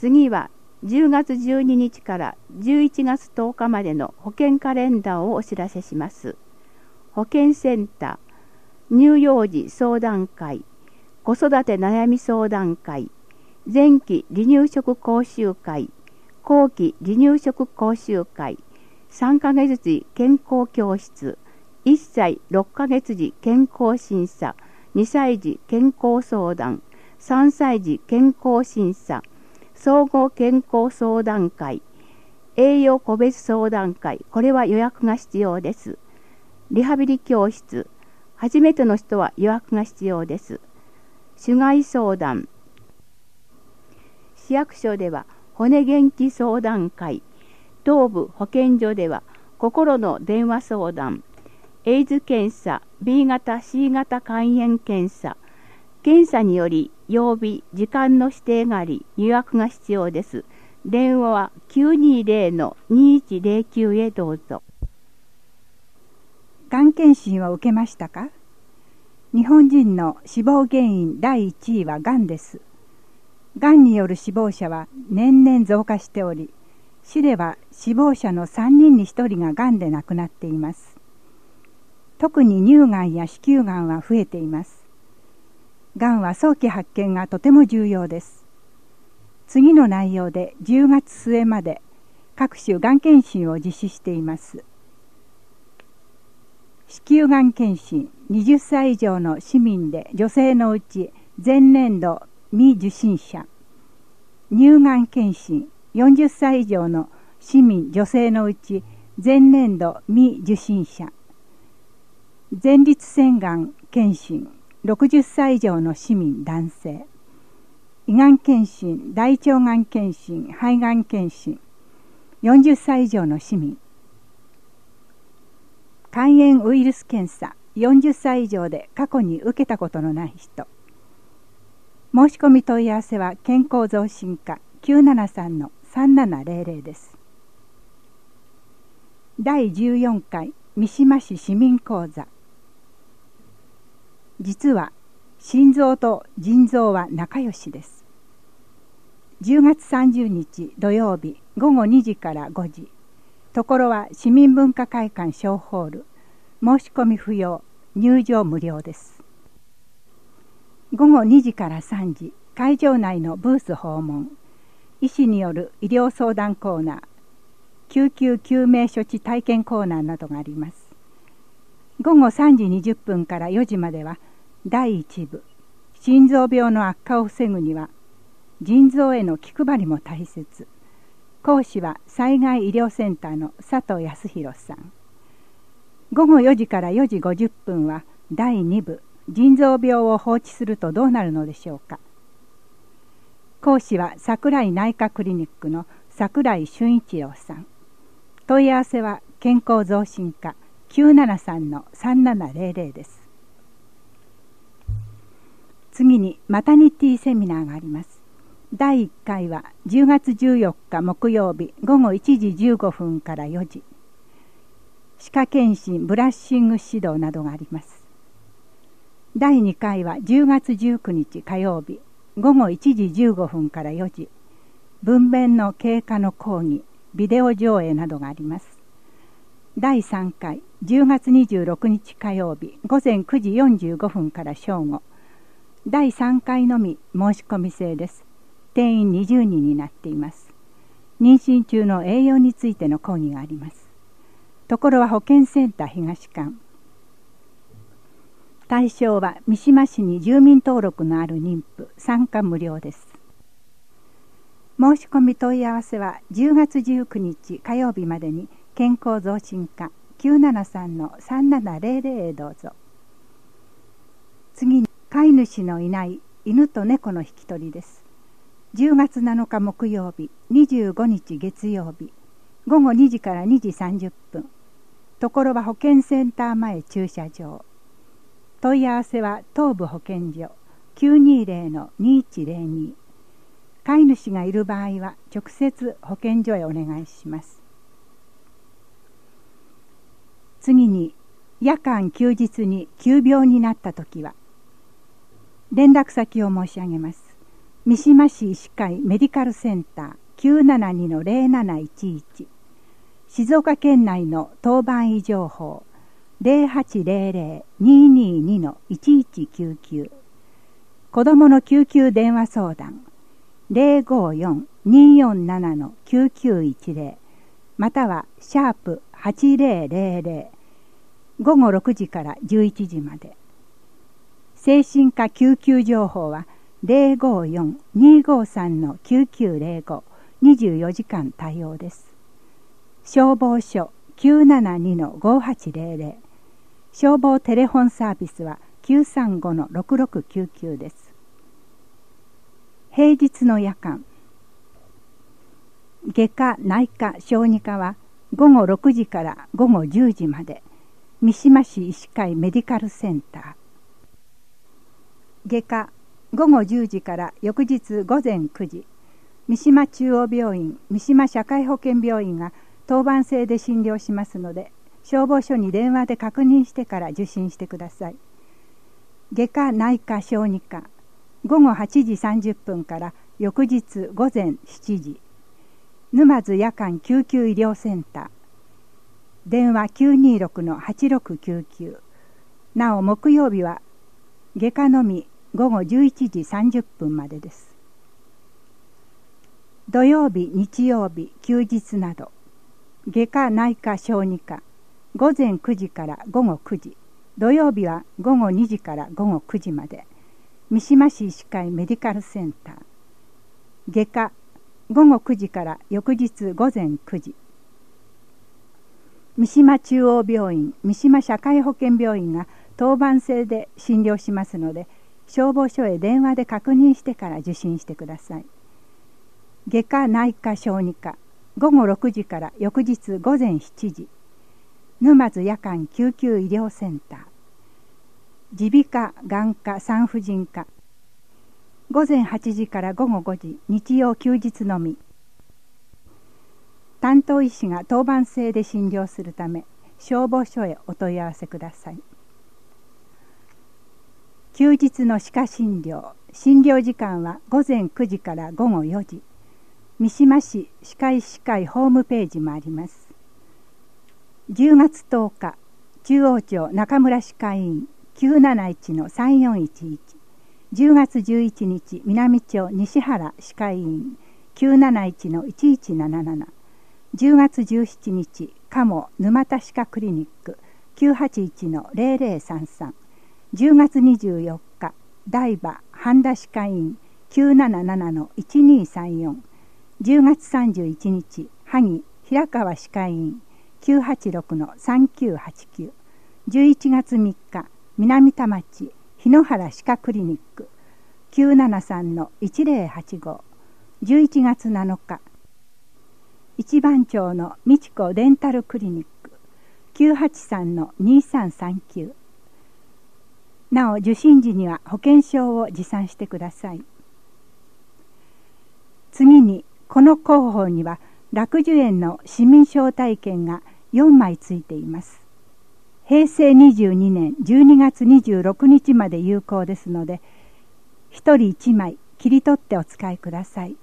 次は10月12日から11月10日までの保健カレンダーをお知らせします。保健センター、乳幼児相談会、子育て悩み相談会、前期離乳食講習会、後期離乳食講習会、3ヶ月時健康教室、1歳6ヶ月時健康審査、2歳児健康相談、3歳児健康審査、総合健康相談会、栄養個別相談会、これは予約が必要です。リハビリ教室、初めての人は予約が必要です。種害相談、市役所では骨元気相談会、東部保健所では心の電話相談、エイズ検査、B 型 C 型肝炎検査、検査により曜日、時間の指定があり予約が必要です。電話は 920-2109 へどうぞ。 がん検診を受けましたか？日本人の死亡原因第1位はがんです。がんによる死亡者は年々増加しており、市では死亡者の3人に1人ががんで亡くなっています。特に乳がんや子宮がんは増えています。がんは早期発見がとても重要です。次の内容で10月末まで各種がん検診を実施しています。子宮がん検診、20歳以上の市民で女性のうち前年度未受診者。乳がん検診、40歳以上の市民女性のうち前年度未受診者。前立腺がん検診、60歳以上の市民男性。胃がん検診、大腸がん検診、肺がん検診、40歳以上の市民。肝炎ウイルス検査、40歳以上で過去に受けたことのない人。申し込み問い合わせは健康増進課 973-3700 です。第14回三島市市民講座。実は心臓と腎臓は仲良しです。10月30日土曜日午後2時から5時。ところは市民文化会館小ホール。申し込み不要、入場無料です。午後2時から3時、会場内のブース訪問。医師による医療相談コーナー、救急救命処置体験コーナーなどがあります。午後3時20分から4時までは、第1部、心臓病の悪化を防ぐには、腎臓への気配りも大切。講師は災害医療センターの佐藤康弘さん。午後4時から4時50分は第2部、腎臓病を放置するとどうなるのでしょうか。講師は桜井内科クリニックの桜井俊一郎さん。問い合わせは健康増進課 973-3700 です。次にマタニティセミナーがあります。第1回は10月14日木曜日午後1時15分から4時。歯科検診、ブラッシング指導などがあります。第2回は10月19日火曜日午後1時15分から4時。分娩の経過の講義、ビデオ上映などがあります。第3回10月26日火曜日午前9時45分から正午。第3回のみ申し込み制です。定員20人になっています。妊娠中の栄養についての講義があります。ところは保健センター東館。対象は三島市に住民登録のある妊婦、参加無料です。申し込み問い合わせは10月19日火曜日までに健康増進課 973-3700 へどうぞ。次に飼い主のいない犬と猫の引き取りです。10月7日木曜日、25日月曜日、午後2時から2時30分。ところは保健センター前駐車場。問い合わせは東部保健所 920-2102。飼い主がいる場合は直接保健所へお願いします。次に夜間休日に急病になったときは連絡先を申し上げます。 三島市医師会メディカルセンター 972-0711、静岡県内の当番医情報 0800-222-1199、子どもの救急電話相談 054-247-9910、またはシャープ8000、午後6時から11時まで。精神科救急情報は 054-253-9905、24時間対応です。消防署 972-5800、消防テレフォンサービスは 935-6699 です。平日の夜間、外科・内科・小児科は午後6時から午後10時まで、三島市医師会メディカルセンター。外科、午後10時から翌日午前9時、三島中央病院、三島社会保険病院が当番制で診療しますので、消防署に電話で確認してから受診してください。外科・内科・小児科、午後8時30分から翌日午前7時、沼津夜間救急医療センター、電話 926-8699、なお木曜日は外科のみ午後11時30分までです。土曜日、日曜日、休日など、外科・内科・小児科、午前9時から午後9時、土曜日は午後2時から午後9時まで、三島市医師会メディカルセンター。外科、午後9時から翌日午前9時。三島中央病院、三島社会保険病院が当番制で診療しますので、消防署へ電話で確認してから受診してください。外科・内科・小児科、午後6時から翌日午前7時。沼津夜間救急医療センター。耳鼻科・眼科・産婦人科、午前8時から午後5時、日曜休日のみ。担当医師が当番制で診療するため、消防署へお問い合わせください。休日の歯科診療、診療時間は午前9時から午後4時。三島市歯科医師会ホームページもあります。10月10日、中央町中村歯科医院 971-3411、10月11日、南町西原歯科医院 971-1177、10月17日、鴨沼田歯科クリニック 981-0033、10月24日、台場半田歯科医院 977-1234、10月31日、萩平川歯科医院 986-3989、11月3日、南田町日野原歯科クリニック 973-1085、11月7日、一番町の美智子デンタルクリニック 983-2339。なお受診時には保険証を持参してください。次にこの広報には楽寿園の市民招待券が4枚ついています。平成22年12月26日まで有効ですので、1人1枚切り取ってお使いください。